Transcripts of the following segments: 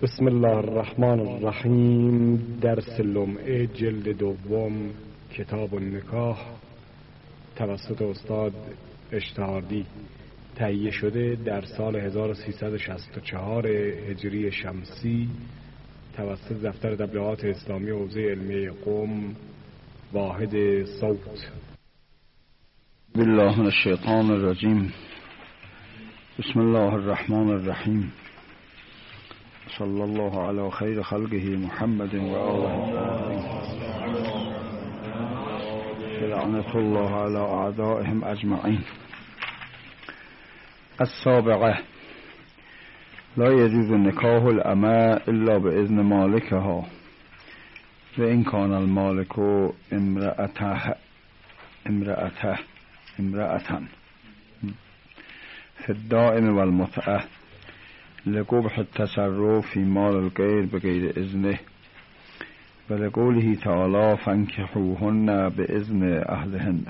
بسم الله الرحمن الرحیم. درس لمعه جلد دوم، کتاب النکاح، توسط استاد اشتهاردی تهیه شده در سال 1364 هجری شمسی توسط دفتر تبلیغات اسلامی حوزه علمیه قم، واحد صوت. بالله من الشیطان الرجیم. بسم الله الرحمن الرحیم. صلی الله علی خیر خلقه محمد و آله لعنت الله علی اعدائهم اجمعین. السابقه: لا يجوز نکاح الامه الا باذن مالکها و ان کان المالک امرأة فی الدائم والمتعه لقبح التصرف فی مال الغیر بغیر اذنه و لقوله تعالی فانکحوهن باذن اهلهن.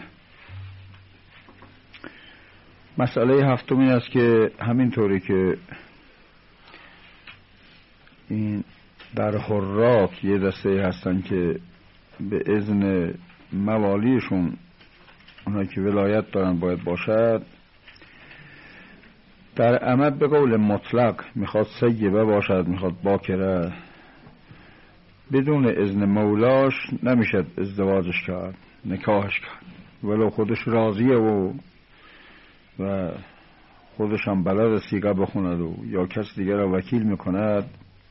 مسئله هفتم این است که همینطوری که این در حرات یه دسته هستن که به اذن موالیشون، اونایی که ولایت دارن باید باشد، در عمد به قول مطلق میخواد سیبه باشد، میخواد باکره، بدون اذن مولاش نمیشد ازدواجش کرد، نکاحش کرد، ولو خودش راضیه و خودش هم بلد صیغه بخوند و یا کس دیگر را وکیل میکند.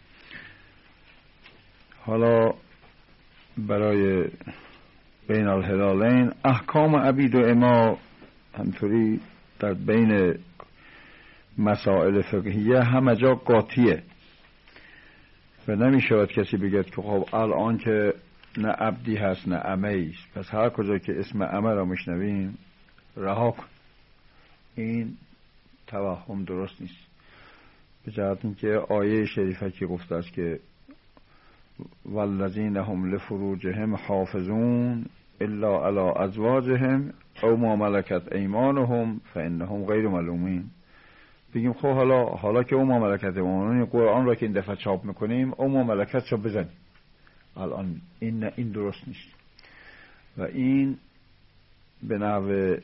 حالا برای بین الهلالین احکام عبید و اما همطوری در بین مسائل فقهیه همه جا قاطیه و نمیشود کسی بگید که خب الان که نه عبدی هست نه عمه است، پس هر کجا که اسم عمه را میشنویم رها کن. این توهم درست نیست، به جهت اینکه آیه شریفه که گفته است که والذین هم لفروجهم حافظون الا علی ازواجهم او ما ملکت ایمانهم فانهم غیر ملومین. بگیم خب حالا که او ما ملکت ایمانهم، قرآن را که این دفعه چاپ میکنیم او ما ملکت را بزنیم. الان این درست نیست و این به نحو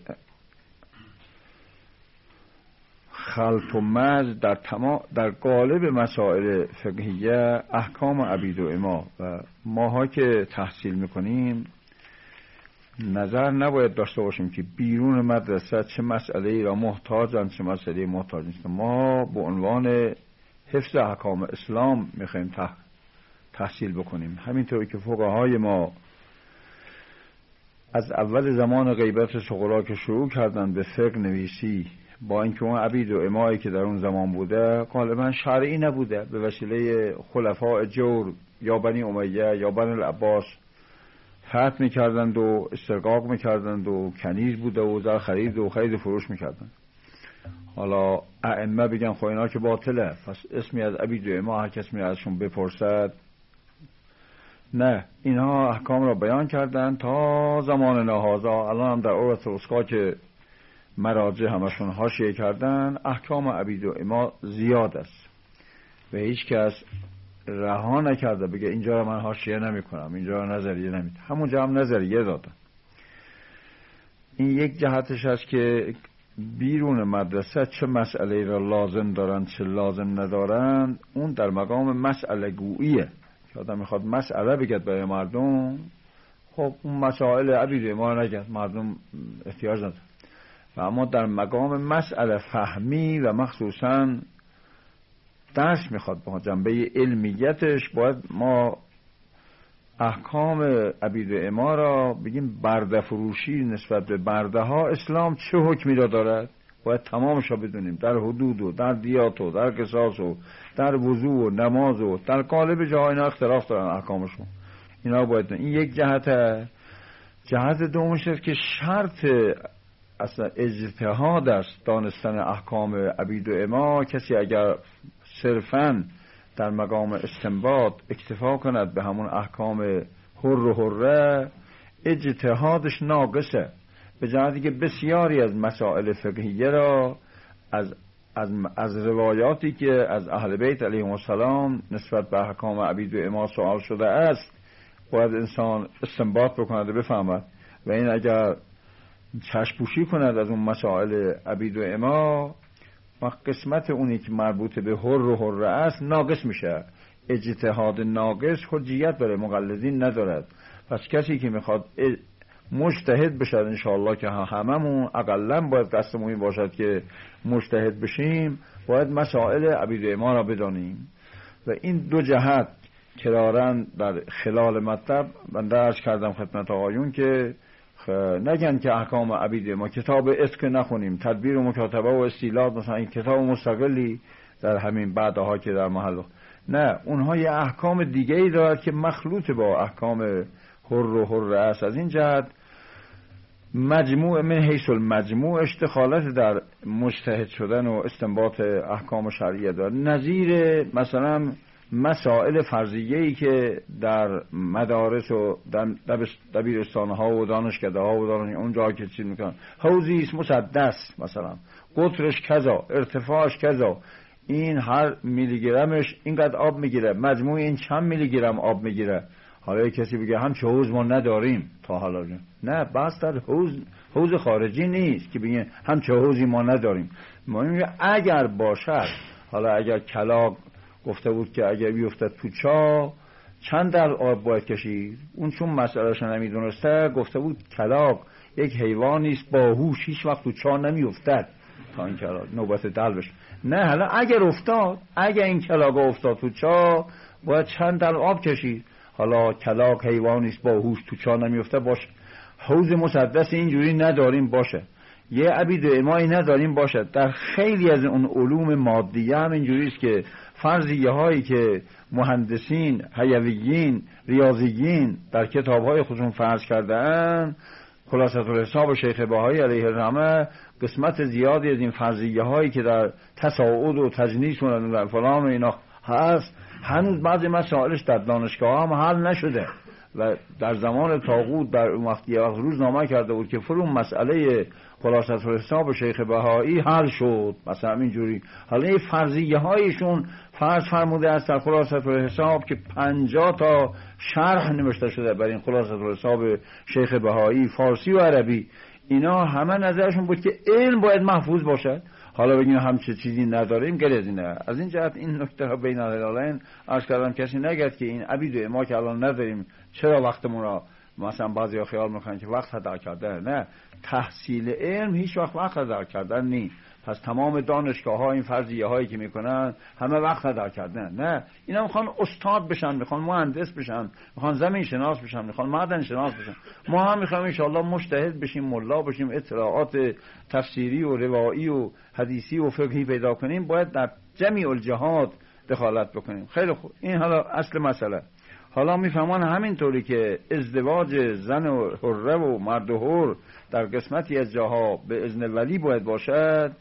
خلط و مز در قالب مسائل فقهیه احکام عبید و اما و ماها که تحصیل میکنیم نظر نباید داشته باشیم که بیرون مدرسه چه مسئله را محتاجن چه مسئله محتاج نیست. ما به عنوان حفظ احکام اسلام میخوایم تحصیل بکنیم. همینطوری که فقهای ما از اول زمان غیبت صغرا که شروع کردن به فقه نویسی، با اینکه اون عبید و امایی که در اون زمان بوده غالبا شرعی نبوده، به وسیله خلفاء جور یا بنی امیه یا بنی العباس فتح میکردند و استرقاق میکردند و کنیز بوده و در خرید و خرید و فروش میکردند. حالا ائمه بگن خب اینا که باطله، پس اسمی از عبید و اما هر کس می ازشون بپرسد. نه، اینها احکام را بیان کردند تا زمان نهازا. الان هم در عرف اسقا که مراجع همشون حاشیه کردن، احکام عبید و اما زیاد است و هیچ کس رها نکرده بگه اینجا را من حاشیه نمی کنم، اینجا را نظریه نمی، همونجا هم نظریه دادن. این یک جهتش هست که بیرون مدرسه چه مسئله را لازم دارن چه لازم ندارن، اون در مقام مسئله گوییه که آدم میخواد مسئله بگید برای مردم. خب اون مسائل عبید ما را نگید، مردم احتیاج نداره. و اما در مقام مسئله فهمی و مخصوصاً درس میخواد با جنبه علمیتش، باید ما احکام عبید و اما را بگیم برده فروشی نسبت به برده ها اسلام چه حکمی را دارد، باید تمامش را بدونیم، در حدود و در دیات و در قصاص و در وضوء و نماز و در قالب جاها اینا اختلاف دارن احکامشون، اینا باید. این یک جهت دومش است که شرط اصلا اجتهاد است دانستن احکام عبید و اما. کسی اگر صرفاً در مقام استنباط اکتفا کند به همون احکام حر و حره، اجتهادش ناقصه، به جهتی که بسیاری از مسائل فقهیه را از از روایاتی که از اهل بیت علیهم السلام نسبت به احکام عبید و اما سوال شده است باید انسان استنباط بکند و بفهمد، و این اگر چشم‌پوشی کند از اون مسائل عبید و اما و قسمت اونی که مربوط به حر و حره است ناقص میشه. اجتهاد ناقص حجیت داره، مقلدین ندارد. پس کسی که میخواد مجتهد بشد انشاءالله که هممون اقلا باید قصدمون این باشد که مجتهد بشیم، باید مسائل عبید و اما را بدانیم. و این دو جهت کرارن در خلال مطلب بنده عرض کردم خدمت آقایون که نگن که احکام عبید ما کتاب اسک نخونیم، تدبیر و مکاتبه و استیلاد مثلا این کتاب مستقلی در همین بعدها که در محل، نه، اونها یه احکام دیگه ای دارد که مخلوط با احکام حر و حره است. از این جهت مجموع من حیث المجموع اشتغالات در مجتهد شدن و استنباط احکام شرعیه دارد. نظیر مثلا مسائل فرضیه‌ای که در مدارس و دبیرستان‌ها و دانشکده‌ها و اونجا که چیز میکنن، حوضی است مسدس مثلا، قطرش کذا، ارتفاعش کذا، این هر میلی گرمش اینقدر آب میگیره، مجموع این چند میلی گرم آب میگیره. حالا کسی بگه همچه حوض ما نداریم تا حالا، نه، بس در حوض خارجی نیست که بگه همچه حوضی ما نداریم. ما میگه اگر باشد، حالا اگر کلاغ گفته بود که اگر بیفتد تو چاه چند در آب باید کشید، اون چون مسئلهش نمیدونسته گفته بود کلاغ یک حیوانی است باهوش، هیچ وقت تو چاه نمیافتد تا این کلاغ نوبت دل بشه. نه، حالا اگر افتاد، اگر این کلاغ افتاد تو چاه باید چند در آب کشید. حالا کلاغ حیوانی است باهوش تو چاه نمیافته باشه، حوض مسدس اینجوری نداریم باشه، یه عبید امایی نداریم باشه. در خیلی از اون علوم مادیه هم اینجوری است که فرضیه هایی که مهندسین، حیویین، ریاضیین در کتاب های خودشون فرض کردن، خلاصه الحساب شیخ بهایی علیه الرحمه قسمت زیادی از این فرضیه هایی که در تصاعد و تجنیس و فلان و اینا هست هنوز بعضی مسائلش در دانشگاه هم حل نشده. و در زمان طاغوت در اون وقتی روزنامه کرده بود که فرون مسئله خلاصه الحساب شیخ بهایی حل شد مثلا اینجوری. حالا این فرضیه هایشون فرض فرموده است در خلاصه الحساب که 50 تا شرح نوشته شده بر این خلاصه الحساب شیخ بهایی، فارسی و عربی. اینا همه نظرشون بود که علم باید محفوظ باشد. حالا بگیم همچه چیزی نداریم گرزینه. از این جهت این نکته ها بین الهلالین عرض کردم کسی نگد که این عبید و اما که الان نداریم چرا وقتمون را مثلا بعضی ها خیال میکنن که وقت هدر کردن. نه، تحصیل علم هیچ وقت هدر کردن نی. پس تمام دانشگاه ها این فرضیه هایی که میکنن همه وقت هدر کردن. نه، اینا میخوان استاد بشن، میخوان مهندس بشن، میخوان زمین شناس بشن، میخوان معدن شناس بشن. ما هم میخوایم ان شاءالله مجتهد بشیم، ملا بشیم، اطلاعات تفسیری و روایی و حدیثی و فقهی پیدا کنیم، باید در جمیع الجهات دخالت بکنیم. خیلی خوب، این حالا اصل مسئله. حالا میفهمان همینطوری که ازدواج زن و حره و مرد و حر در قسمتی از جاها به اذن ولی باید باشد،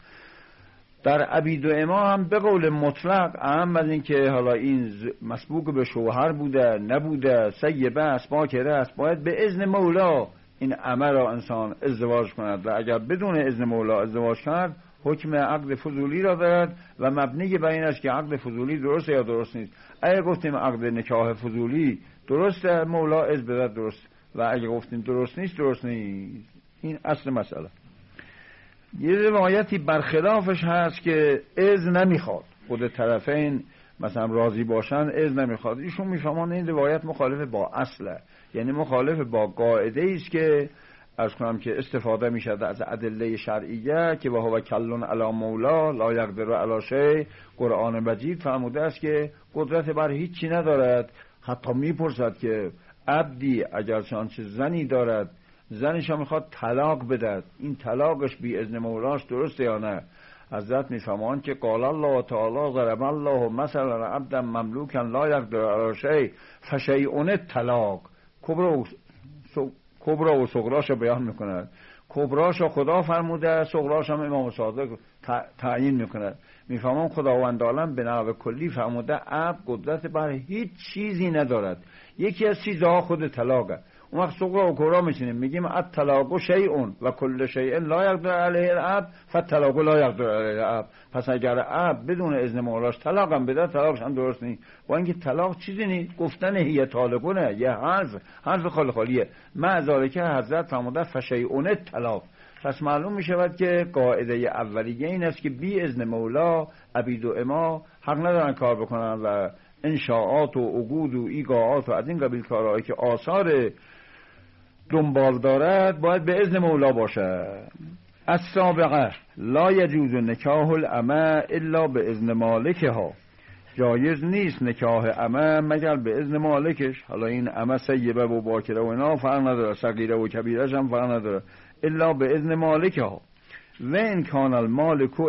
در عبید و اما هم به قول مطلق اهم از این که حالا این مسبوق به شوهر بوده نبوده، سیبه است، باکره است، باید به اذن مولا این امر را انسان ازدواج کند. و اگر بدون اذن مولا ازدواج کرد حکم عقد فضولی را دارد و مبنی بر این است که عقد فضولی درسته یا درست نیست. اگر گفتیم عقد نکاح فضولی درسته، مولا از بدد درست، و اگر گفتیم درست نیست، درست نیست. این اصل مسئله. یه روایتی برخلافش هست که اذن نمیخواد، خود طرفین مثلا راضی باشن اذن نمیخواد. ایشون میفهمن این روایت مخالف با اصله، یعنی مخالف با قاعده است که عرض کنم که استفاده میشه از ادله شرعیه که وهو کلون علی مولا لا یقدر علی شیء. قرآن مجید فرموده است که قدرت بر هیچی ندارد. حتی میپرسد که عبدی اگر چنانچه زنی دارد، زنش میخواد طلاق بدهد، این طلاقش بی اذن مولاش درسته یا نه؟ حضرت میفهمان که قال الله تعالی ضرب الله مثلا عبدا مملوکا لا یقدر علی شیء فشیء الطلاق. کبرا و صغراش بیان میکند. کبراش خدا فرموده، صغراش هم امام صادق تعیین میکند. میفهمم خداوند عالم به نحو کلی فرموده عبد قدرت بر هیچ چیزی ندارد. یکی از چیزها خود طلاقه. اون وقت سقرا و کورا میشینیم میگیم الطلاق شیء و کل شیء لا یقدر علیه العبد فالطلاق لا یقدر علیه العبد. پس اگر عبد بدون اذن مولاش طلاق هم بده طلاقش هم درست نیست. با اینکه طلاق چیزی نیست، گفتن هی طالقونه، یه حرف خالی خالیه. مع ذالکه حضرت فرموده فشیء طلاق. پس معلوم می شود که قاعده اولیه این است که بی اذن مولا عبید و اما حق ندارن کار بکنن و انشاءات و عقود و ایقاعات و از این قبیل کارهایی که آثار دنبال دارد باید به اذن مولا باشد. السابقه لا یجوز نکاح الامه الا به اذن مالکها. جایز نیست نکاح امه مگر به اذن مالکش. حالا این امه سیبه و باکره و اینا فرق نداره، صغیره و کبیرش هم فرق نداره، الا به اذن مالکها. و ان کان المالک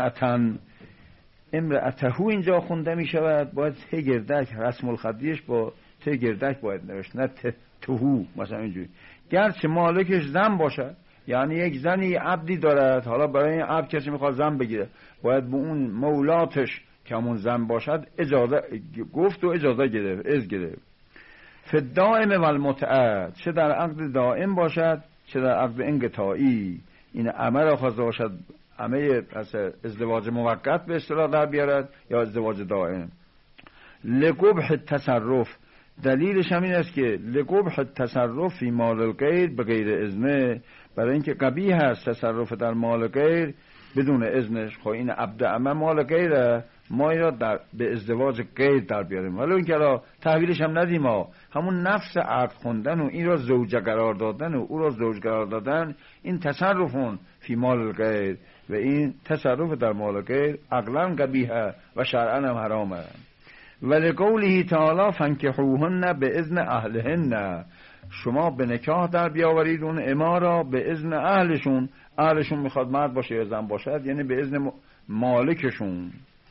امرأته اینجا خونده می شود، باید ته گردک، رسم الخطیش با ته گردک باید نوشت، نه تهو مثلا اینجوری. گرچه مالکش زن باشد، یعنی یک زنی عبدی دارد، حالا برای این عبد کسی میخواد زن بگیره، باید به اون مولاتش که همون زن باشد اجازه گفت و اجازه گرفت. فالدائم والمتعه، چه در عقد دائم باشد چه در عقد انقطاعی. این امه را خواسته باشد، امه پس ازدواج موقت به اصطلاح در بیارد یا ازدواج دائم. لقبح التصرف، دلیلش هم این است که لقبح التصرف فی مال الغیر به غیر اذنه، برای اینکه قبیح است تصرف در مال غیر بدون اذنش. خب این عبد امه مال غیره، ما این را به ازدواج غیر در بیاریم، ولی این که را تحویلش هم ندیم، همون نفس عقد خوندن و این را زوجه قرار دادن و او را زوج قرار دادن، این تصرفون فی مال الغیر و این تصرف در مال غیر عقلا قبیحه و شرعا هم حرامه. ولقوله تعالی فانکحوهن به اذن اهلهن، شما به نکاح در بیاورید اون اما را به اذن اهلشون. اهلشون میخواد مرد باشه یا زن باشد، یعنی به اذن مالکشون.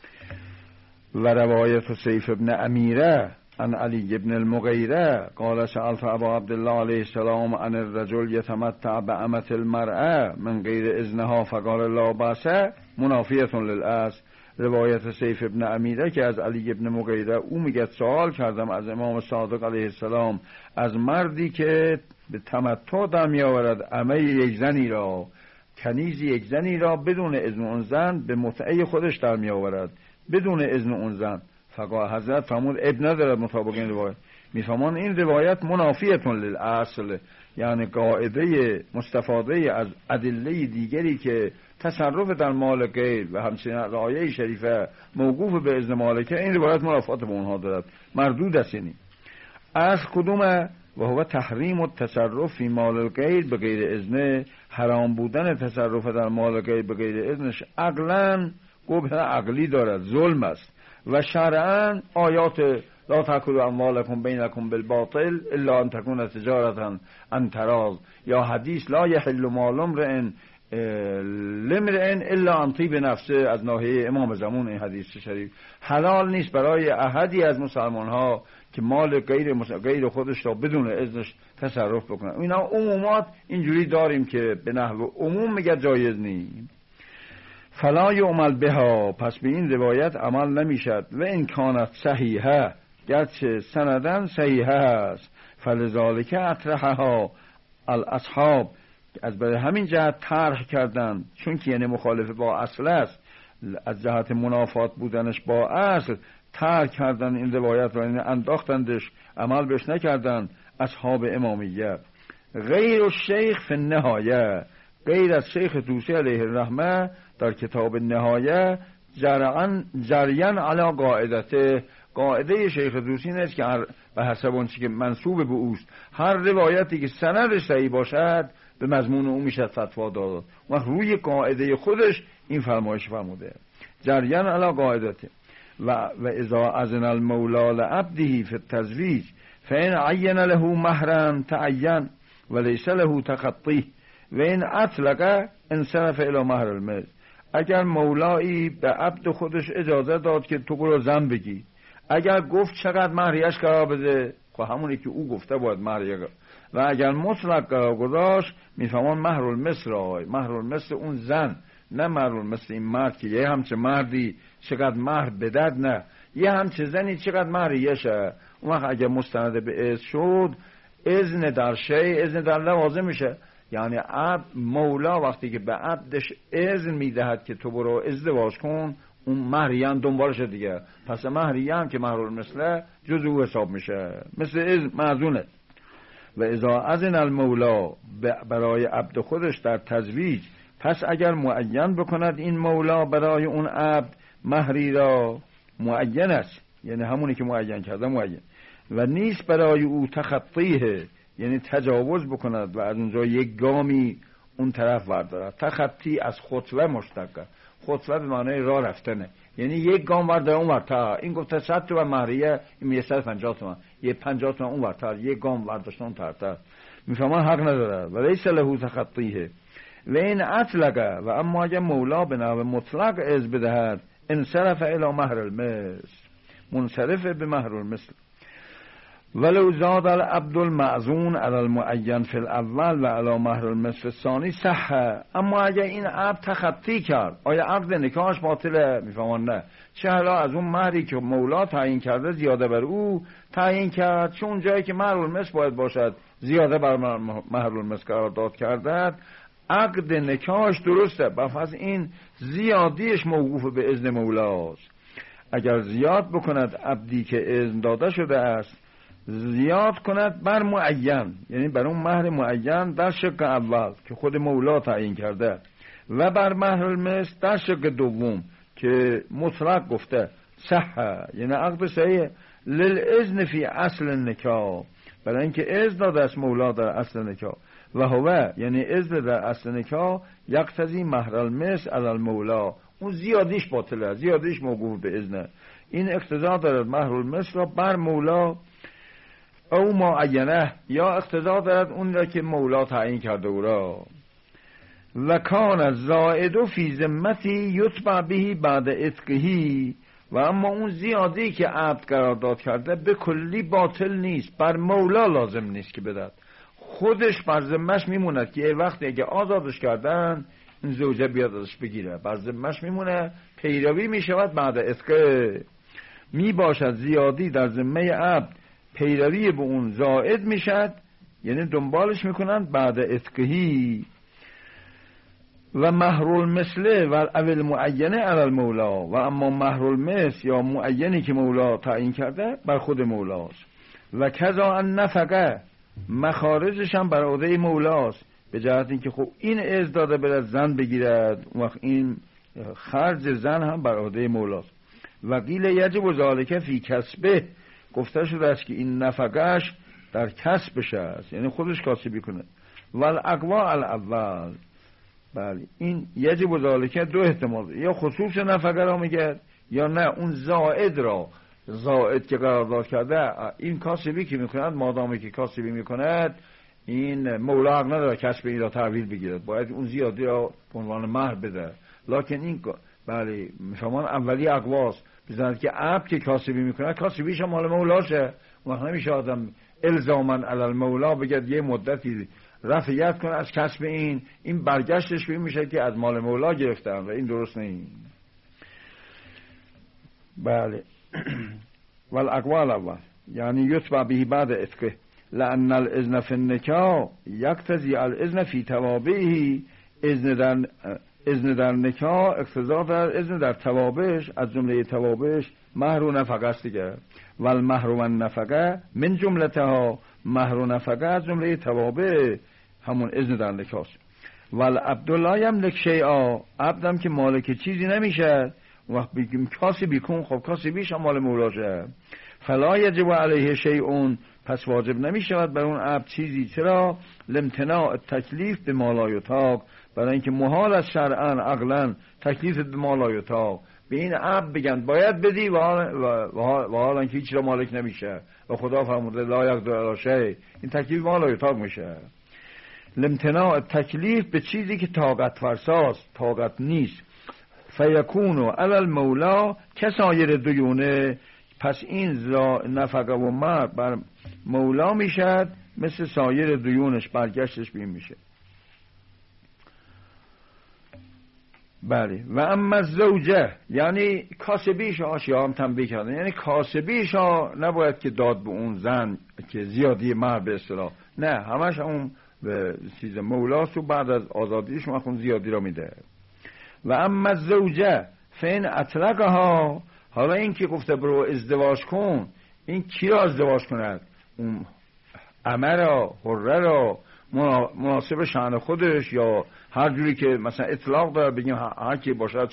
و روایت سیف ابن امیره عن علی ابن المغیره قال سألت ابا عبدالله علیه السلام عن الرجل یتمتع بأمة المرأة من غیر اذنها فقال لا بأس منافیة للأصل. روایت سیف ابن امیره که از علی ابن مغیره، او میگه سوال کردم از امام صادق علیه السلام از مردی که به تمتع در می آورد امه یک زنی را، کنیز یک زنی را بدون اذن اون زن به متعه خودش در می آورد بدون اذن اون زن. فقال حضرت فرمود ابن ندارد مطابق این روایت. میفهمان این روایت منافیتون للاصل، یعنی قاعده مستفاده از ادله دیگری که تصرف در مال غیر و همچنین آیه شریفه موقوف به اذن مالکه، این روایت منافات به اونها دارد، مردود است. یعنی از کدومه؟ و هو تحریم التصرف فی مال الغیر به غیر اذن، حرام بودن تصرف در مال غیر به غیر اذنش عقلا قبح عقلی دارد، ظلم است. و شرعا آیات لا تأکلوا اموالکم بینکم بالباطل الا ان تکون تجارتا عن تراض، یا حدیث لا یحل مال امرئ لامرئ الا عن طیب نفسه از ناحیه امام زمان. این حدیث شریف حلال نیست برای احدی از مسلمان ها که مال غیر خودش را بدون اذنش تصرف بکنه. اینا عمومات اینجوری داریم که به نحو عموم میگه جایز نیست. فلا یعمل بها، پس به این روایت عمل نمیشد. و این کانت صحیحه، گرچه سندن صحیحه است. فلذالک اطرحها الاصحاب، از برای همین جهت طرح کردن، چون که یعنی مخالف با اصل است، از جهت منافات بودنش با اصل طرح کردن این روایت را، یعنی انداختندش، عمل بهش نکردن اصحاب امامیه. غیر الشیخ فی النهایه، غیر از شیخ طوسی علیه الرحمه در کتاب نهایه جریان علی قاعدته، قاعده شیخ طوسی نیست که به حسب اون چی که منسوب به اوست، هر روایتی که سندش صحیح باشد به مضمون او میشه فتوا داد و روی قاعده خودش این فرمایش فرموده جریان علی قاعدته. و اذا اذن المولا لعبده فی التزویج فان عین له مهرا تعین وليس له تخطی و این اطلق انصرف الى مهر المثل. اگر مولایی به عبد خودش اجازه داد که تو برو زن بگی، اگر گفت چقدر مهریش قرار بده، خب همونی که او گفته باید مهریه. و اگر مطلق قرار گذاشت میفهمان مهر المثل را، مهر المثل اون زن، نه مهر المثل این مرد که یه همچه مردی چقدر مهر بدد، نه یه همچه زنی چقدر مهریشه. اون وقت اگر مستند به اذن شد اذن در شی اذن در لوازم میشه. یعنی مولا وقتی که به عبدش اذن میدهد که تو برو ازدواج کن، اون مهریه هم دنبالشه دیگه. پس مهریه هم که مهرالمثل جزء حساب میشه، مثل اذن معزونه. و اذا اذن المولا برای عبد خودش در تزویج، پس اگر معین بکند این مولا برای اون عبد مهری را، معین است یعنی همونی که معین کرده معین، و نیست برای او تخطیه یعنی تجاوز بکند و از اونجا یک گامی اون طرف وردارد. تخطی از خطوه مشتقه، خطوه به معنای راه رفتنه، یعنی یک گام ورداره اون ورتر. این گفته 100 تومن مهریه، این 150 تومن، یه 50 تومن اون ورتر، یک گام ورداشتن اون طرفتر. میفهمان حق نداره. و لیس له تخطیه. و این اطلقه، و اما اگه مولا به نحو مطلق از بدهد، انصرف الی مهر المثل، منصرف به مهر المثل. ولو زاد العبد المعزون علی المعین فی الاول و علی مهر المثل الثانی صح. اما اگه این عبد تخطی کرد، آیا عقد نکاحش باطله؟ میفهمان نه. چه حالا از اون مهری که مولا تعیین کرده زیاده بر او تعیین کرد، چون جایی که مهر المثل باید باشد زیاده بر مهر المثل قرار داد کرده، عقد نکاحش درسته، بفرض این زیادیش موقوف به اذن مولاست. اگر زیاد بکند عبدی که اذن داده شده است، زیاد کند بر معین، یعنی بر اون مهر معین در شق اول که خود مولا تعیین کرده، و بر مهر المثل در شق دوم که مطلق گفته، صح یعنی عقد صحیح. للاذن فی اصل النکاح، برای اینکه اذن داده است مولا در اصل نکاح، و هو یعنی اذن در اصل نکاح یقتضی مهر المثل علی المولا، اون زیادیش باطله، زیادیش موقوف به اذنه. این اقتضا دارد مهر المثل را بر مولا او معینه، یا اقتضا دارد اون را که مولا تعیین کرده او را. و کان الزائد فی ذمتی یتبع به بعد عتقه، و اما اون زیادی که عبد قرار داد کرده به کلی باطل نیست، بر مولا لازم نیست که بدهد، خودش بر ذمه‌اش میموند که وقتی اگه آزادش کردن این زوجه بیاد ازش بگیره، بر ذمه‌اش میمونه، پیروی میشود بعد عتقه. میباشد زیادی در ذمه عبد پیروی به اون زائد میشد، یعنی دنبالش میکنن بعد عتقهی. و مهر المثل و اول معینه علی المولا، و اما مهر المثل یا معینی که مولا تعیین کرده بر خود مولاست. و کذا النفقه، مخارجش هم بر عهده مولاست، به جهت اینکه خب این اذن داده بره زن بگیرد، وقت این خرج زن هم بر عهده مولاست. و قیل یجب ذالک فی کسبه، گفته شده است که این نفقهش در کسبش است، یعنی خودش کاسبی کنه. والاقوا الاول، بله این یجب ذالک دو احتمال، یا خصوص نفقه را میگه، یا نه اون زائد را، زائد که قرارداد کرده این کاسبی که میکند، مادامی که کاسبی میکند این مولا حق نداره کسب این را تحویل بگیرد، باید اون زیادی را به عنوان مهر بده. لکن این بله میفهمان اولی اقواست، بزنید که عبد که کاسبی میکنه کاسبیش هم مال مولاشه، وقت نمیشه آدم الزاماً علی المولا بگید یه مدتی رفعیت کنه از کسب این برگشتش به این میشه که از مال مولا گرفتن و این درست نیست. بله والاقوال اول یعنی یتبع به بعد عتقه، لان الاذن فی النکاح یقتضی الاذن فی توابعه، اذن در نکاح اقتضا در اذن در توابعش، از جمله توابعش مهر و نفقه است دیگه. والمهر و النفقه من جملتها، مهر و نفقه از جمله توابع همون اذن در نکاح است. والعبد لا یملک شیئا، عبدم که مالک چیزی نمیشه، وقت بگیم کاسبی کن، خب کاسبیش هم مال مولاشه. فلا یجب علیه شیئون، پس واجب نمیشود بر اون عبد چیزی. چرا؟ لامتناع تکلیف به ما لا یطاق، برای اینکه محال از شرعاً عقلاً تکلیف به ما لا یطاق، به این عبد بگن باید بدی و حالا که هیچ را مالک نمیشه و خدا فرموده لا یقدر علی شیء، این تکلیف ما لا یطاق میشه. لامتناع تکلیف به چیزی که طاقت فرساست، طاقت نیست. فیکونو علی المولا کسایر دیونه، پس این نفقه و مهر بر مولا میشد مثل سایر دیونش، برگشتش بیم میشه. بله. و اما زوجه یعنی کاسبیش آشیا هم تنبیه کردن، یعنی کاسبیش ها نباید که داد به اون زن که زیادی مرد به اصطلاح، نه همش اون به چیز مولاست و بعد از آزادیش اون زیادی را میده. و اما زوجه فین اطلقها، حالا این که گفته برو ازدواج کن، این کی را ازدواج کند؟ اون امه را، حره را، مناسب شأن خودش، یا هر جوری که مثلا اطلاق داره بگیم هر کی باشد.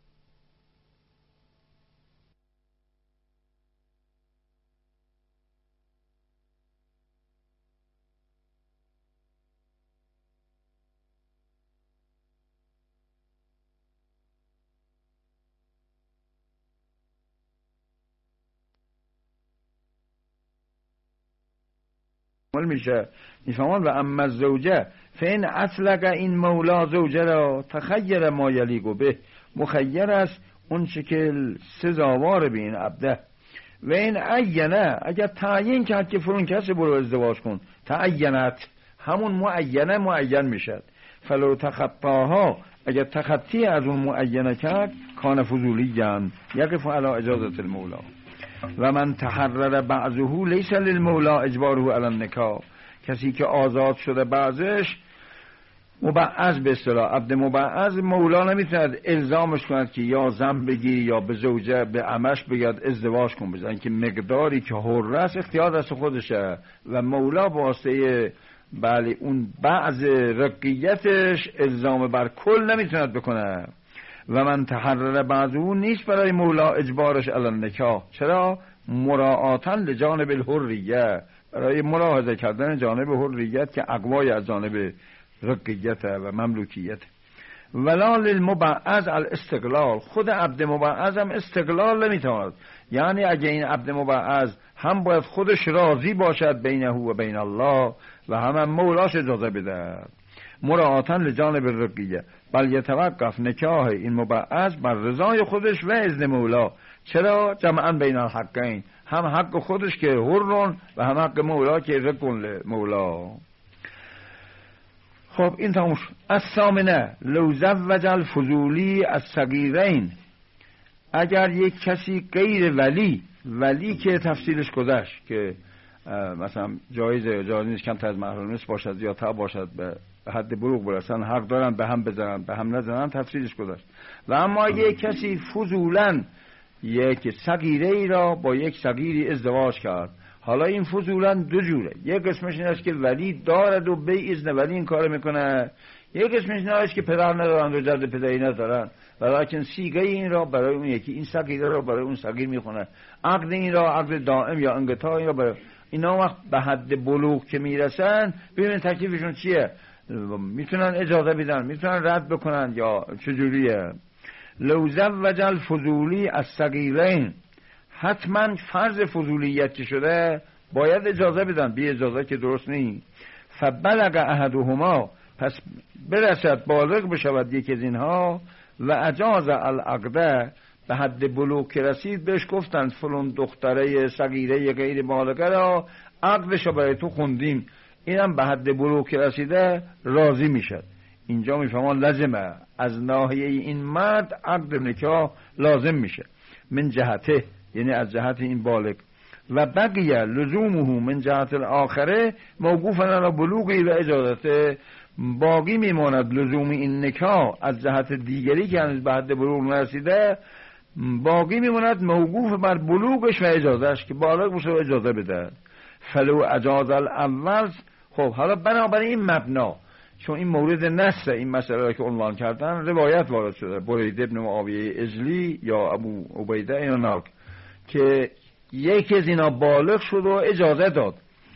میشه میفهمون. و اما زوجه فین اطلق این مولا زوجه را تخیر ما یلیگو به، مخیر است اون شکل سزاوار به این عبده. و این عینه اگر تعیین کرد که فرون کسی برو ازدواج کن، تعینت همون معینه معین میشد. فلو تخطاها اگر تخطی از اون معینه کرد کان فضولی جن یقف علی اجازت المولا. و من تحرر بعضه لیس للمولا اجباره علی النکاح، کسی که آزاد شده بعضش مبعض به اصطلاح عبد مبعض، مولا نمیتوند الزامش کند که یا زن بگیر یا به زوجه به عمش بگید ازدواج کن، بزن که مقداری که حره است اختیار دست خودشه و مولا واسطه بله اون بعض رقیتش الزام بر کل نمیتوند بکنه. و من تحرر بعضه نیست برای مولا اجبارش علی النکاح، چرا؟ مراعاتا لجانب الحریه، برای ملاحظه کردن جانب حریت که اقوای از جانب رقیت و مملوکیت. ولا للمبعض الاستقلال، خود عبد مبعض هم استقلال نمیتواند، یعنی اگه این عبد مبعض هم باید خودش راضی باشد بینه و بین الله و هم مولاش اجازه بده، مراعاتا لجانب الرقیه، بل یتوقف نکاح این مبعض بر رضای خودش و اذن مولا. چرا؟ جمعا بین الحقین، هم حق خودش که حرون و هم حق مولا که رقون مولا. خب این تموم شد. الثامنه لو زوج الفضولی الصغیرین، اگر یک کسی غیر ولی که تفصیلش گذشت که مثلا جایز نیست کمتر از محرم نیست باشد یا تا باشد به حد بلوغ برسن، حق دارن به هم بزنن به هم نزنن، تفصیلش گذشت. و اما یک کسی فضولا یک صغیره ای را با یک صغیری ازدواج کرد، حالا این فضولا دو جوره، یک قسمش این است که ولی دارد و به اذن ولی این کار میکنه، یک قسمش این است که پدر ندارن و جد پدری ندارن ولیکن سیگه این را برای اون یکی، این صغیره را برای اون صغیر میخونه، عقد این را عقد دائم یا انقطاع این را برای اینا. وقت به حد بلوغ که میرسن ببینن تکلیفشون چیه، میتونن اجازه بدن میتونن رد بکنن یا چجوریه. لو زوج الفضولی الصغیرین، حتما فرض فضولیت که شده باید اجازه بدن، بی اجازه که درست نیست. فبلغ احدهما، پس برسد بالغ بشود یک از اینها، و اجاز العقده، به حد بلوغ که رسید بهش گفتن فلان دختره صغیره غیر بالغه را عقدش رو برای تو خوندیم، اینم به حد بلوغ که رسیده راضی میشد. اینجا میفهمان لازمه از ناحیه این مرد عقد نکاح لازم میشه، من جهته یعنی از جهت این بالغ. و بقیه لزومه من جهت الاخره موقوفا علی بلوغی و اجازته، باقی میماند لزوم این نکاح از جهت دیگری که هنوز به حد بلوغ نرسیده، باقی میماند موقوف بر بلوغش و اجازهش که بالغ بشه و اجازه بده. فلو اجاز الاول. خب حالا بنابراین این مبنا، چون این مورد نص این مسئله که عنوان کردن روایت وارد شده، برید ابن معاویه اجلی یا ابو عبیده ایناک که یکی از اینا بالغ شد و اجازه داد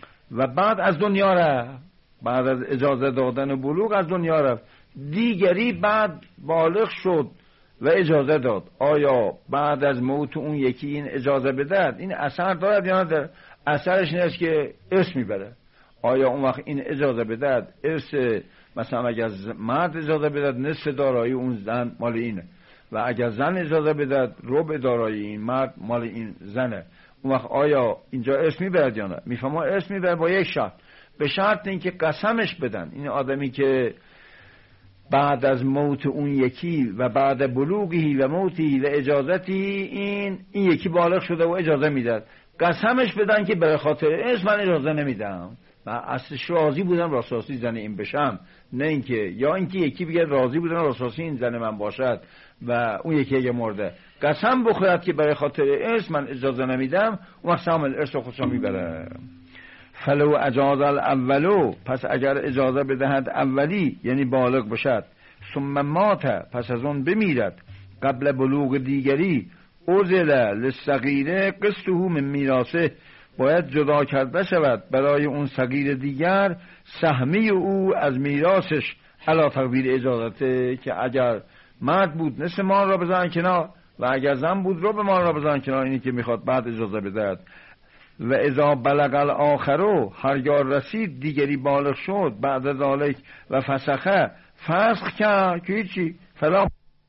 و بعد از دنیا رفت، بعد از اجازه دادن و بلوغ از دنیا رفت، دیگری بعد بالغ شد و اجازه داد، آیا بعد از موت اون یکی این اجازه بدهد این اثر دارد یا ندارد؟ اثرش این است که ارث میبره. آیا اون وقت این اجازه بدهد ارث، مثلا اگر مرد اجازه بدهد نصف دارایی اون زن مال اینه و اگر زن اجازه بدهد ربع دارایی این مرد مال این زنه، اون وقت آیا اینجا ارث میبرد یا نه؟ میفهمم ارث میبرد با یک شرط، به شرط اینکه قسمش بدن این آدمی که بعد از موت اون یکی و بعد بلوغی و موتی و اجازتی این یکی بالغ شده و اجازه میداد، قسمش بدن که به خاطر ارث من اجازه نمیدم. من اصلش راضی بودم راساسی زن این بشم، نه اینکه یا اینکه یکی بگه راضی بودم راساسی این زن من باشد و اون یکی اگه مرده قسم بخورد که برای خاطر ارث من اجازه نمیدم، اون سهم الارث خودشو میبره. فلو اجاز الاولو، پس اگر اجازه بدهد اولی یعنی بالغ باشد، ثم مات، پس از اون بمیرد، قبل بلوغ دیگری، عزل للصغیر قسطه من میراثه، باید جدا کرده شود برای اون صغیر دیگر سهمی او از میراثش، علی تقدیر اجازته، که اگر مرد بود نصف مال را بزنن کنار و اگر زن بود رو به مال را بزنن کنار، اینی که میخواد بعد اجازه بدهد. و اذا بلغ الاخرو، هرگاه رسید دیگری بالغ شد، بعد ذالک و فسخه، فسخ کرد که هیچی، فلا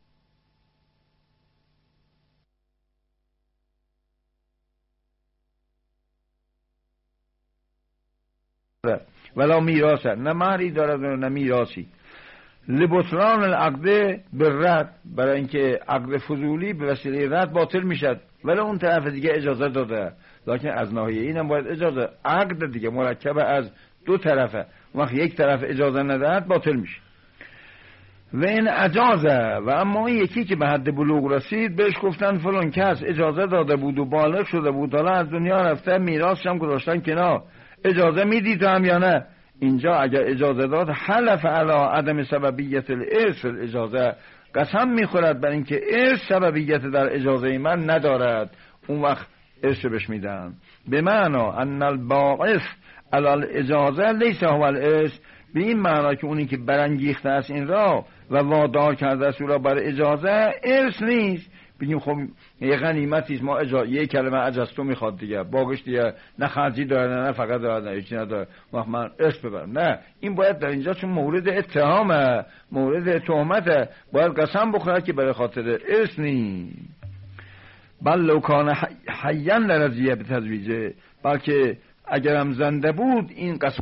ولا میراثه، نه مهری دارد و نه میراثی. لبطلان العقد بالرد، برای اینکه عقد فضولی به وسیله رد باطل میشد، ولی اون طرف دیگه اجازه داده، لکن از ناحیه اینم باید اجازه، عقد دیگه مرکب از دو طرفه، وقت یک طرف اجازه ندهد باطل میشه. و این اجازه، و اما این یکی که به حد بلوغ رسید بهش گفتن فلان کس اجازه داده بود و بالغ شده بود، حالا از دنیا رفته، میراثش هم گذاشتن کنار، اجازه میدی تو هم یا نه؟ اینجا اگر اجازه داد، حلف علی عدم سببیت الارث، اجازه قسم میخورد بر اینکه ارث سببیت در اجازه من ندارد، اون وقت ارث بهش میدن. به معنا ان الباعث علی الاجازه لیس هو الارث، به این معنا که اونی که برانگیخته است این را و وادار کرده است او را بر اجازه، ارث نیست. بگیم خب یه غنیمتیست، ما یه کلمه اجازتو میخواد دیگه، باقیش دیگه نه خرجی داره نه فقط داره نه هیچی نداره، وقت من ارث ببرم. نه، این باید در اینجا چون مورد اتهامه، مورد تهمته، باید قسم بخوره که برای خاطر ارث نیست. بل لو کان حیا لرضیه به تزویجه، بلکه اگرم زنده بود این قسم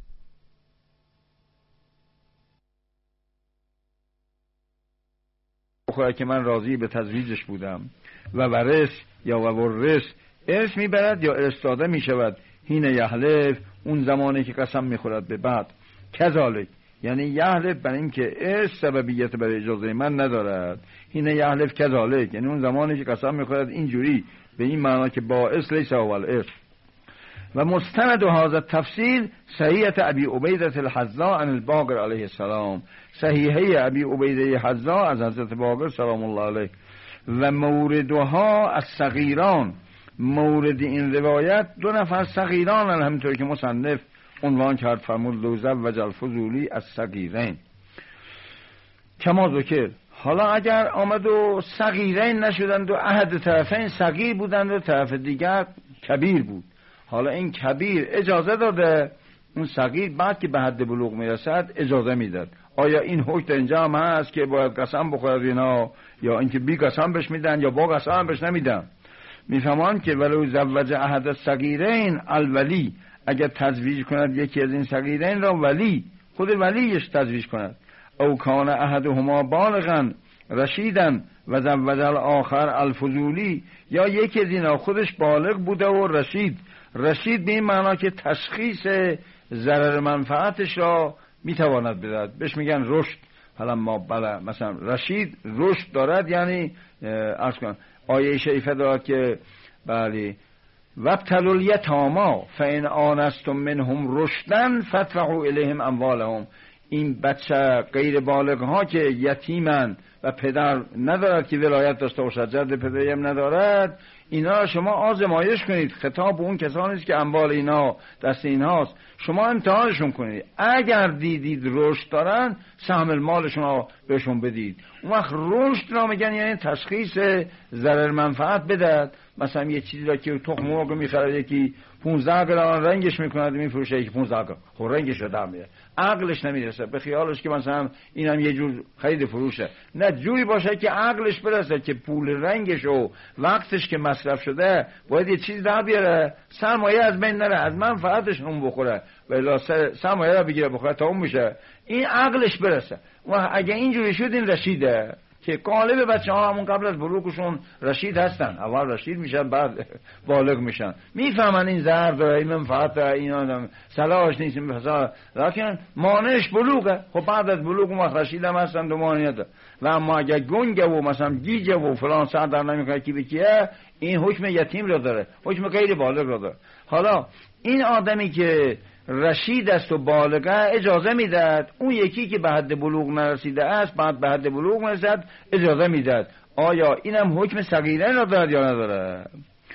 بخوره که من راضی به تزویجش بودم. و ورث یا ورث، ارث میبرد یا ارث داده میشود، هین یحلف، اون زمانی که قسم میخورد به بعد، کذالک یعنی یحلف بر این که ارث سببیت برای اجازه من ندارد، هین یحلف کذالک یعنی اون زمانی که قسم میخورد اینجوری، به این معنا که باعث لیس هو الارث. و مستند هذا التفصیل صحیحه ابی عبیده الحذاء عن الباقر علیه السلام، صحیحه ابی عبیده حذاء از حضرت باقر سلام الله علیه. و موردها از صغیران، مورد این روایت دو نفر صغیران، همینطور که مصنف عنوان کرد، فرمود لوزه و جلفزولی از صغیرین کما ذکر. حالا اگر آمد و صغیرین نشدند و احد طرفین صغیر بودند و طرف دیگر کبیر بود، حالا این کبیر اجازه داده، اون صغیر بعد که به حد بلوغ میرسد اجازه میداد. آیا این حکم اینجا هم هست که باید قسم بخورد اینا، یا اینکه بی قسم بهش میدن یا با قسم بهش نمیدن؟ میفهمان که ولو زوج احد الصغیرین الولی، اگر تزویج کند یکی از این صغیرین را، ولی خود ولیش تزویج کند، او کان احدهما بالغا رشیدا و زوج الاخر الفضولی، یا یکی از اینا خودش بالغ بوده و رشید به این معنا که تشخیص ضرر منفعتش را میتواند بدهد، بهش میگن رشد. حالا ما مثلا رشید رشد دارد، یعنی عرض کن آیه شریفه دارد که بله وابتلوا الیتاما فان آنستم منهم رشدا فادفعوا الیهم اموالهم، این بچه غیر بالغ ها که یتیمن و پدر ندارد که ولایت داشته باشد، جد پدری هم ندارد، اینا را شما آزمایش کنید. خطاب اون کسانی است که اموال اینا دست اینهاست، شما امتحانشون کنید، اگر دیدید رشد دارن سهم المالشون را بهشون بدید. اون وقت رشد را میگن یعنی تشخیص ضرر منفعت بدهد. مثلا یه چیزی را که تخم مرغ میخره یکی 15 گرم رنگش میکنه میفروشه یکی 15 گرم، خب رنگش رو در میاره، عقلش نمیرسه به خیالش که مثلا اینم یه جور خرید فروشه. نه، جوری باشه که عقلش برسه که پول رنگش و وقتش که مصرف شده باید یه چیز در بیاره، سرمایه از بین نره، از منفعتش اون بخوره، ولی سرمایه رو بگیره بخوره تا اون میشه، این عقلش برسه. و اگه اینجوری شد این رشیده که غالب بچه‌ها همون قبل از بلوغشون رشید هستن، اول رشید میشن بعد بالغ میشن، میفهمن این ضرر داره، این منفعت داره، اینا صلاحش نیست، لکن مانعش بلوغه. خب بعد از بلوغ اون رشید هم هستن دو مانعیت. و اما اگه گنگه و مثلا گیجه و فلان سر در نمیکنه کی به کیه، این حکم یتیم رو داره، حکم غیر بالغ رو داره. حالا این آدمی که رشید است و بالغه اجازه میداد، اون یکی که به حد بلوغ نرسیده است بعد به حد بلوغ رسید اجازه میداد. آیا اینم حکم صغیرین را دارد یا نداره؟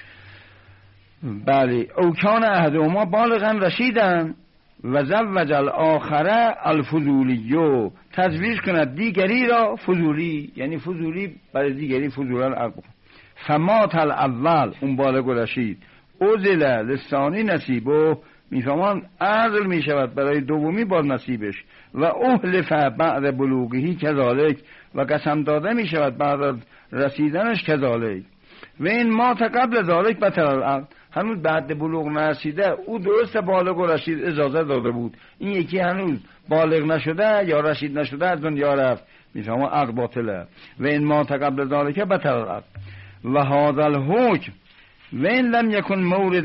بله. او کان احدهما بالغا رشیدن و زوج الاخره الفضولیو، تزویج کند دیگری را فضولی، یعنی فضولی برای دیگری فضولان عقب. فمات الاول، اون بالغ و رشید، اوزل لسانی نصیبو، میفهمان عزل میشود برای دومی با نصیبش. و احلف بعد بلوغهی کذالک، و قسم داده میشود بعد از رسیدنش کذالک. و این مات قبل ذالک بطل العقد، هنوز بعد بلوغ نرسیده، او درست بالغ و رشید اجازه داده بود، این یکی هنوز بالغ نشده یا رشید نشده از دنیا رفت، میفهمان عقد باطله. و این مات قبل ذالک بطل العقد. و هذا الحکم و این لم یکن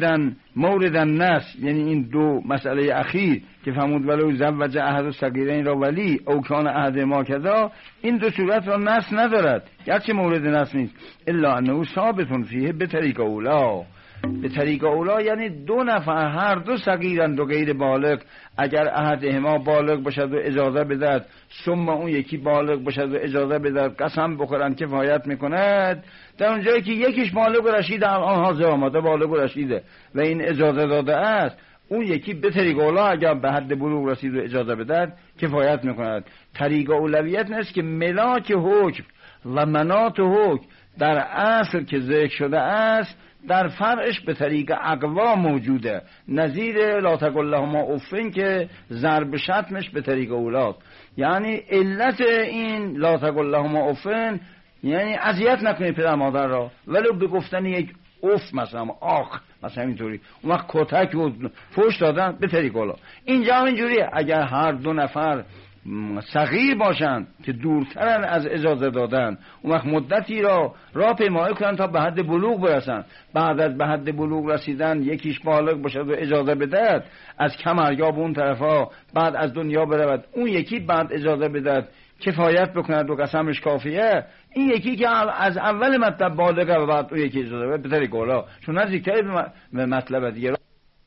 موردن نس، یعنی این دو مسئله اخیر که فرمود ولو زوج احد الصغیرین را ولی او کان احد ما کذا، این دو صورت را نس ندارد، گرچه مورد نس نیست، الا انه ثابت فیه به طریق اولا. به طریق اولا یعنی دو نفر هر دو صغیرند و غیر بالغ، اگر احدهما بالغ باشد و اجازه بدهد ثم اون یکی بالغ باشد و اجازه بدهد قسم بخورند کفایت میکند. در اونجایی که یکیش بالغ و رشید الان حاضر آمده بالغ و رشیده و این اجازه داده است، اون یکی به طریق اولا اگر به حد بلوغ رسید و اجازه بدهد کفایت میکند. طریق اولویت نیست که ملاک حکم و منات حکم در اصل که ذکر شده است در فرعش به طریق اقوا موجوده، نظیر لا تقل لهما اف که ضرب شتمش به طریق اولاد، یعنی علت این لا تقل لهما اف یعنی اذیت نکنید پدر مادر را، ولو به گفتن یک اف مثلا آخ مثلا اینطوری، اون وقت کتک و فوش دادن به طریق اولاد. اینجا هم اینجوریه، اگر هر دو نفر صغیر باشند که دورترن از اجازه دادن، اون وقت مدتی را پیمایی کنن تا به حد بلوغ برسن، بعد از به حد بلوغ رسیدن یکیش بالغ باشد و اجازه بدهد از کمر یا به اون طرفا بعد از دنیا برود، اون یکی بعد اجازه بدهد کفایت بکند و قسمش کافیه، این یکی که از اول مطلب بالغه و بعد اون یکی اجازه بده به طریق اولا، چون نزدیکتر به مطلب دیگه.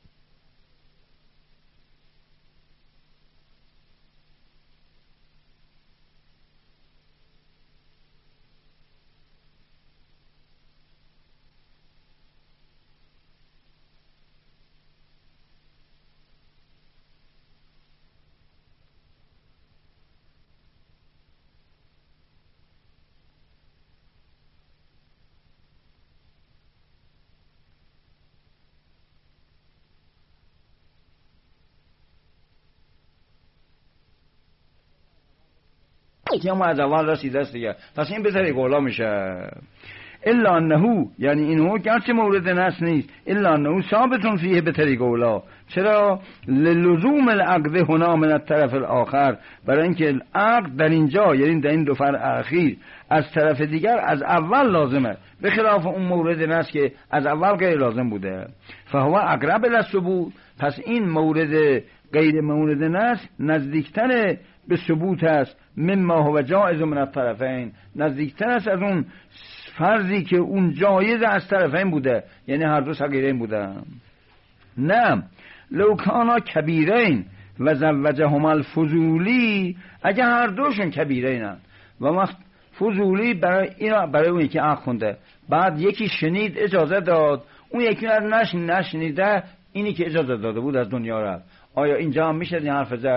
که هم از اول رسیده است دیگه، پس این به طریق اولا میشه. الا انه، یعنی اینو گرچه مورد نص نیست، الا انه ثابت فیه به طریق اولا. چرا؟ للزوم العقد هنا من الطرف الاخر، برای اینکه عقد در اینجا یعنی در این دو فرع اخیر از طرف دیگر از اول لازمه، به خلاف اون مورد نص که از اول غیر لازم بوده. فهو اقرب للثبوت، پس این مورد غیر مورد نص نزدیکتر به ثبوت است، مما هو جائز من الطرفین، نزدیکتر است از اون فرضی که اون جایز از طرفین بوده، یعنی هر دو صغیرین بوده. نه لو کانا کبیرین و زوجهما الفضولی، اگه هر دوشون کبیرینن و وقت فضولی برای اون یکی عقد خونده، بعد یکی شنید اجازه داد، اون یکی نشنیده، اینی که اجازه داده بود از دنیا رفت، آیا اینجا هم میشه این حرف زد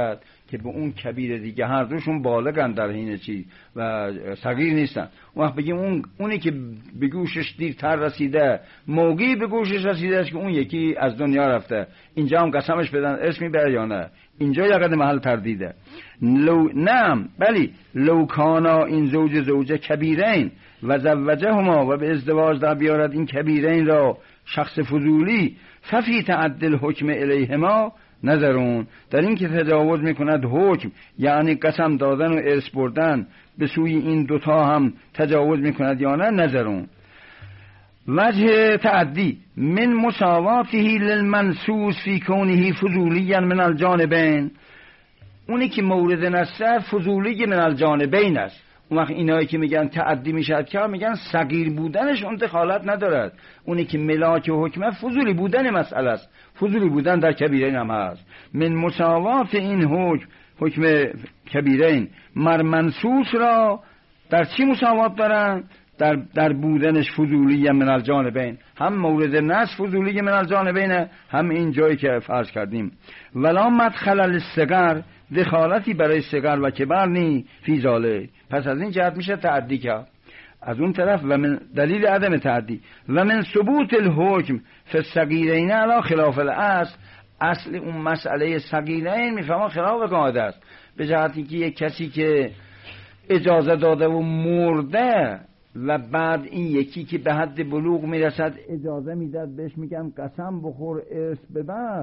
که به اون کبیر دیگه هر دوشون بالغن در حین چی و صغیر نیستن. اون وقت بگیم اونی که به گوشش دیرتر رسیده موقعی به گوشش رسیده است که اون یکی از دنیا رفته، اینجا هم قسمش بدن اسمی بره یا نه، اینجا یقد محل تردیده. نعم بلی لو کانا این زوجه کبیرین و زوجهما و به ازدواج در بیارد این کبیرین را شخص فضولی ففی تعدل حکم الیهما نظرون، در این که تجاوز میکند حکم یعنی قسم دادن و ارث بردن به سوی این دوتا هم تجاوز میکند یا نه نظرون. وجه تعدی من مساواته للمنصوص فی کونه فضولیا من الجانبین، اونی که مورد نصر فضولی من الجانبین است. اون وقت اینایی که میگن تعدی میشد که میگن صغیر بودنش اون دخالت ندارد، اونی که ملاک و حکمه فضولی بودن مسئله است، فضولی بودن در کبیرین هم هست. من مساوات این حکم کبیرین مر منصوص را در چی مساوات دارن؟ در بودنش فضولی من الجانبین، هم مورد نص فضولی من الجانبین، هم این جایی که فرض کردیم. ولا مدخل للصغر، دخالتی برای صغر و کبر نی فی ذالک، پس از این جهت میشه تعدی کرد. از اون طرف و من دلیل عدم تعدی و من ثبوت الحکم فی الصغیرین علی خلاف الاصل، اصل اون مسئله صغیرین میفهمن خلاف قاعده است، به جهتی که یک کسی که اجازه داده و مرده و بعد این یکی که به حد بلوغ میرسد اجازه میداد بهش میگن قسم بخور ارث ببر،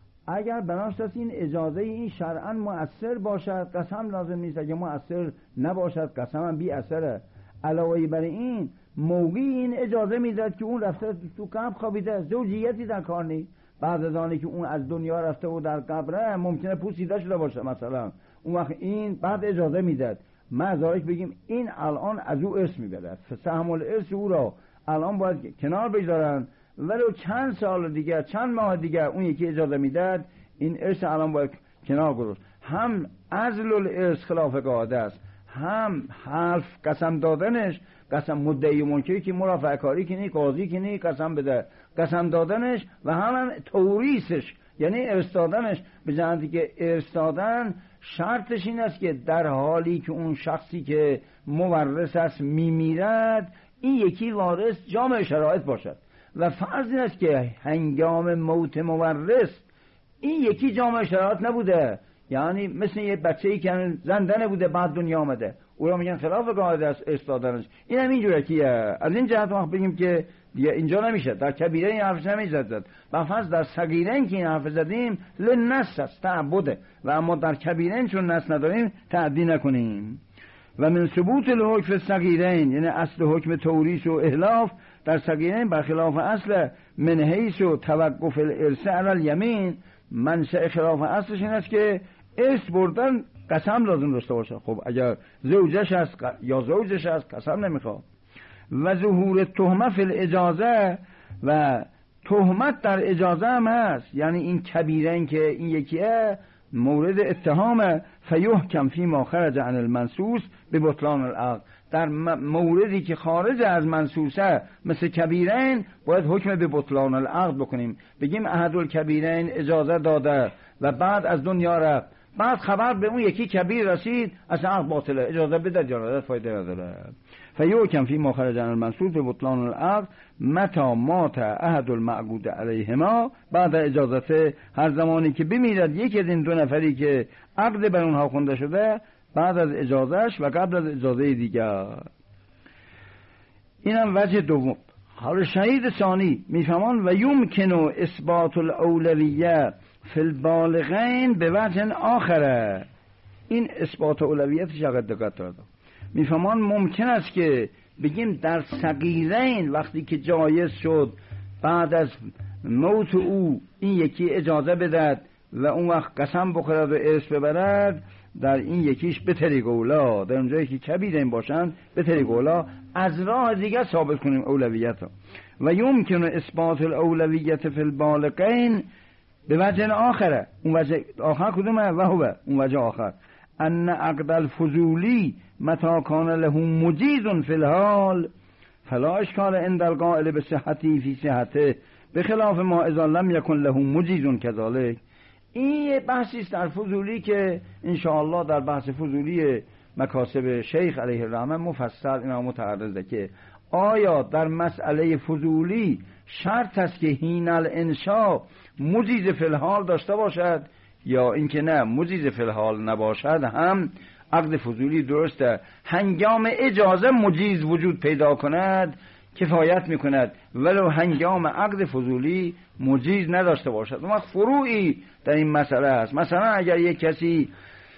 اگر بنابراین این اجازه این شرعاً مؤثر باشد قسم لازم نیست، اگر مؤثر نباشد قسم هم بی اثره. علاوه بر این موقعی این اجازه میداد که اون رفته تو قبر خوابیده، زوجیتی در کار نیست، بعد از آنی که اون از دنیا رفته و در قبره ممکنه پوسیده شده باشه مثلا، اون وقت این بعد اجازه میداد مازایش بگیم این الان از او ارث میبرد، سهم الارث او را الان باید کنار بگذارن، ولو چند سال دیگه چند ماه دیگه اون یکی اجازه میداد این ارث الان باید کنار گذاشت. هم عزل الارث خلاف قاعده است، هم حلف قسم دادنش، قسم مدعی و منکری که مرافعه کاری کنی قاضی کنی قسم بده، قسم دادنش و هم توریثش یعنی ارث دادنش، به جهتی که ارث دادن شرطش این است که در حالی که اون شخصی که مورث است میمیرد این یکی وارث جامع شرایط باشد و فرض این است که هنگام موت مورث این یکی جامع شرایط نبوده، یعنی مثل یه بچه‌ای که زنده نبوده بعد دنیا آمده، او را میگن خلاف قاعده است ارث دادنش. این هم اینجوره که از این جهت ما بگیم که دیگه اینجا نمیشه، در کبیره این حرف نمیشه زد، بفرض در صغیرین که این حرف زدیم لنص است تعبده، و اما در کبیرین چون نص نداریم تعدی نکنیم. و من ثبوت الحکم صغیرین یعنی اصل حکم توریث و احلاف در صغیرین برخلاف اصل من حیث و توقف الارث علی الیمین، منشأ خلاف اصلش این است که ارث بردن قسم لازم داشته باشه. خب اگر زوجش است یا زوجش است قسم نمیخواد. و ظهور تهمه فی الاجازه، و تهمت در اجازه هم هست، یعنی این کبیرین که این یکیه مورد اتهامه، فیحکم فی ما خرج عن المنصوص به بطلان العقد، در موردی که خارج از منصوصه مثل کبیرین باید حکم به بطلان العقد بکنیم، بگیم احد الکبیرین اجازه داده و بعد از دنیا رفت، بعد خبر به اون یکی کبیر رسید اصلا عقد باطله، اجازه بده جرادت فایده نداره. فیحکم فی ما خرج عن المنصوص به بطلان العقد متى مات احد المعقود علیهما، بعد اجازته هر زمانی که بمیرد یکی از این دو نفری که عقد بر اونها خونده شده بعد از اجازهش و قبل از اجازه دیگر. اینم وجه دوم. حال شهید ثانی میفهمان و یمکن اثبات الاولویه فی البالغین به وجه آخره، این اثبات اولویتش اگر دقت دارد میفهمان ممکن است که بگیم در صغیرین وقتی که جایز شد بعد از موت او این یکی اجازه بدهد و اون وقت قسم بخورد و ارث ببرد، در این یکیش به طریق اولا، در اونجایی که کبیرین باشند به طریق اولا از راه دیگه ثابت کنیم اولویت ها. و یمکن اثبات الاولویت فی البالغین به وجه آخره، اون وجه آخر کدومه؟ و هو اون وجه آخر ان عقد الفضولی متى کان له مجیز فی الحال فلا اشکال عند القائل به صحتی فی صحته بخلاف ما اذا لم یکن له مجیز کذالک. این یه بحثی است در فضولی که انشاءالله در بحث فضولی مکاسب شیخ علیه الرحمه مفصل اینا متعرضه که آیا در مسئله فضولی شرط است که حین الانشاء مجیز فی الحال داشته باشد یا اینکه نه مجیز فی الحال نباشد هم عقد فضولی درسته. هنگام اجازه مجیز وجود پیدا کند کفایت میکند ولو هنگام عقد فضولی مجیز نداشته باشد. اما فروعی در این مسئله است. مثلا اگر یک کسی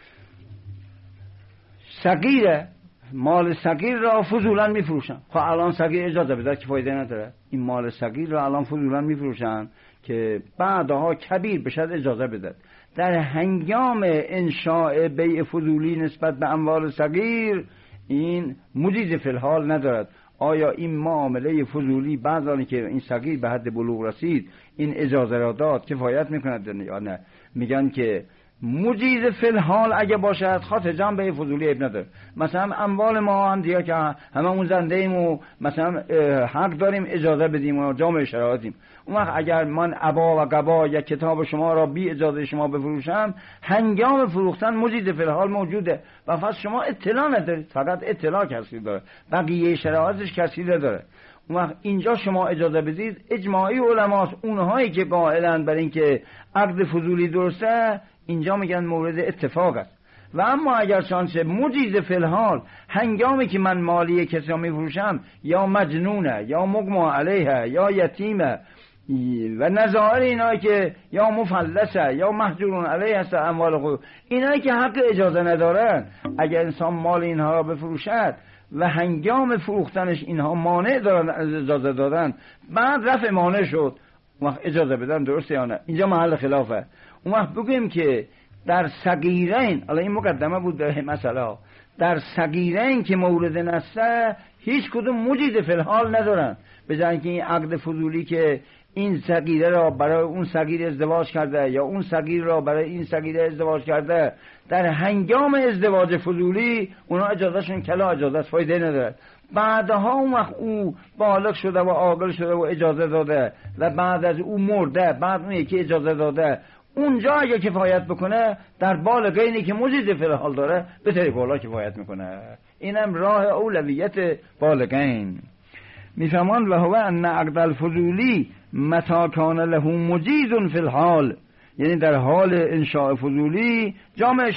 صغیره مال صغیر را فضولا میفروشن، خب الان صغیر اجازه بده که فایده نداره، این مال صغیر را الان فضولا میفروشن که بعدها کبیر بشد اجازه بده. در هنگام انشاء بیع فضولی نسبت به اموال صغیر این مجیز فی الحال ندارد. آیا این معامله فضولی بعد از اینکه این صغیر به حد بلوغ رسید این اجازه را داد کفایت میکند یا نه؟ میگن که مجیز فی الحال اگه باشد خاطر جمع به فضولی اب نداره. مثلا اموال ما هم دیگه که هممون زنده ایم و مثلا حق داریم اجازه بدیم و جامع شرایطیم، اون وقت اگر من عبا و قبا یا کتاب شما را بی اجازه شما بفروشم هنگام فروختن مجیز فی الحال موجوده و پس شما اطلاع ندارید، فقط اطلاع کسی داره، بقیه شرایطش کسی نداره. اون وقت اینجا شما اجازه بدید اجماعی علماست اونهایی که قائلن بر اینکه عقد فضولی درسته اینجا میگن مورد اتفاق است. و اما اگر چانچه مجیز فی الحال هنگامی که من مالی کسی را میفروشم یا مجنونه یا مغمى علیه یا یتیمه و نظائر اینایی که یا مفلسه یا محجورون علیه هست اموال خود، اینایی که حق اجازه ندارن اگر انسان مال اینها را بفروشد و هنگام فروختنش اینها مانع دارن از اجازه دادن بعد رفع مانع شد وقت اجازه بدن درسته یا نه؟ اینجا محل خلافه. اون وقت بگیم که در صغیرین، الان این مقدمه بود در مسئله، در صغیرین که مورد نسته هیچ کدوم مجیز فی الحال ندارن، به جای اینکه این عقد فضولی که این صغیره را برای اون صغیر ازدواج کرده یا اون صغیر را برای این صغیره ازدواج کرده در هنگام ازدواج فضولی اونا اجازهشون کلا اجازه فایده نداره. بعدها اون وقت او بالغ شده و عاقل شده و اجازه داده و بعد از او مرده بعد اون یکی اجازه داده اونجا اگه کفایت بکنه در بالغینی که مجیز فی الحال داره به طریق اولا کفایت میکنه. اینم راه اولویت بالغین. میفهمان و هو ان عقد الفضولی متى کان له مجیز فی الحال، یعنی در حال انشاء فضولی جامع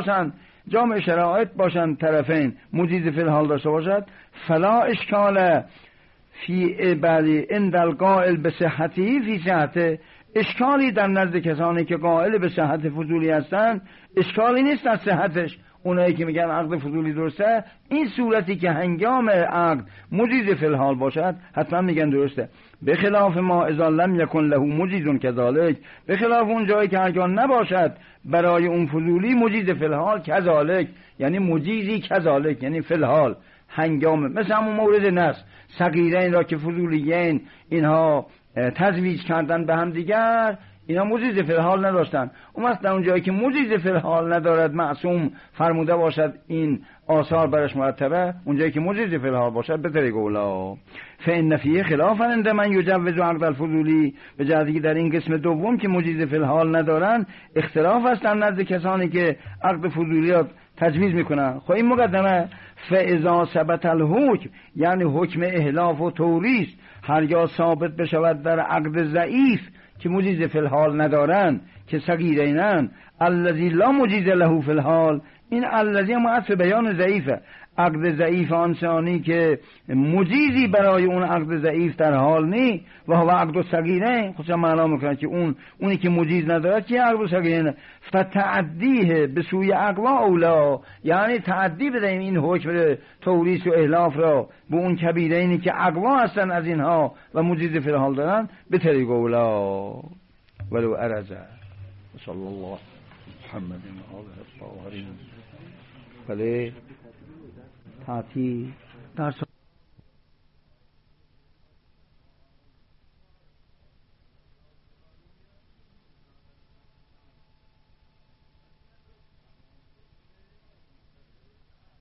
شرایط باشن طرفین مجیز فی الحال داشته باشد فلا اشکال فی بعدی عند القائل به صحتی فی صحته، اشکالی در نزد کسانی که قائل به صحت فضولی هستند اشکالی نیست در صحتش. اونایی که میگن عقد فضولی درسته این صورتی که هنگام عقد مجیز فی الحال باشد حتما میگن درسته. به خلاف ما اذا لم یکن له مجیز کذالک، به خلاف اون جایی که هرگاه نباشد برای اون فضولی مجیز فی الحال کذالک، یعنی مجیزی کذالک یعنی فی الحال هنگام، مثل همون مورد نص صغیرین را که فضولیین اینها تزویج کردن به هم دیگر اینا مجیز فی الحال نداشتن. اون وقت در اون جایی که مجیز فی الحال ندارد معصوم فرموده باشد این آثار برش مرتبه، اون جایی که مجیز فی الحال باشد به طریق اولا فإن فیه خلافا عند من یجوز عقد الفضولی، به جهتی که در این قسم دوم که مجیز فی الحال ندارن اختلاف است در نزد کسانی که عقد فضولی را تجویز میکنن. خب این مقدمه فاذا ثبت الحکم، یعنی حکم احلاف و توریث هرگاه ثابت بشود در عقد ضعیف که مجیز فی الحال ندارن که صغیرینن الذی لا مجیز له فی الحال، این الذی معطف بیان ضعیفه، عقد ضعیف آنچنانی که مجیزی برای اون عقد ضعیف در حال نی و هو عقد صغیرین، خودش معنا میکنه که اونی که مجیز نداره که عقد صغیرین فتعدیه به سوی اقوا اولا، یعنی تعدی بدهیم این حکم توریث و احلاف را به اون کبیرینی که اقوا هستن از اینها و مجیز فی الحال دارن به طریق اولا. ولو ارزه صلی الله محمد و آله الطاهرین. بله تعطیل در